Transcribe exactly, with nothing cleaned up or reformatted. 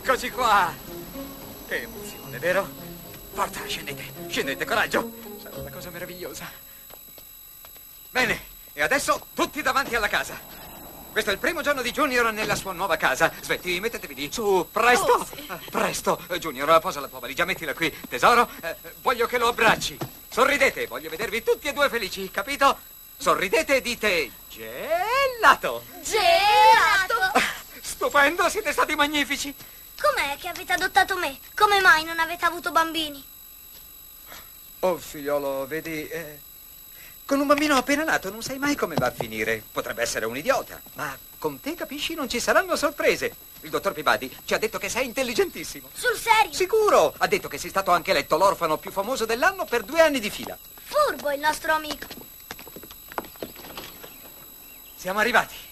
Eccoci qua. Che emozione, vero? Forza, scendete, scendete, coraggio. Sarà una cosa meravigliosa. Bene, e adesso tutti davanti alla casa. Questo è il primo giorno di Junior nella sua nuova casa. Svetti, mettetevi lì, su, presto. Oh, sì. Presto. Junior, posa la tua valigia, mettila qui. Tesoro, eh, voglio che lo abbracci. Sorridete, voglio vedervi tutti e due felici, capito? Sorridete e dite gelato. Gelato! Stupendo, siete stati magnifici. Com'è che avete adottato me? Come mai non avete avuto bambini? Oh, figliolo, vedi, eh, con un bambino appena nato non sai mai come va a finire. Potrebbe essere un idiota, ma con te, capisci, non ci saranno sorprese. Il dottor Peabody ci ha detto che sei intelligentissimo. Sul serio? Sicuro! Ha detto che sei stato anche eletto l'orfano più famoso dell'anno per due anni di fila. Furbo il nostro amico. Siamo arrivati.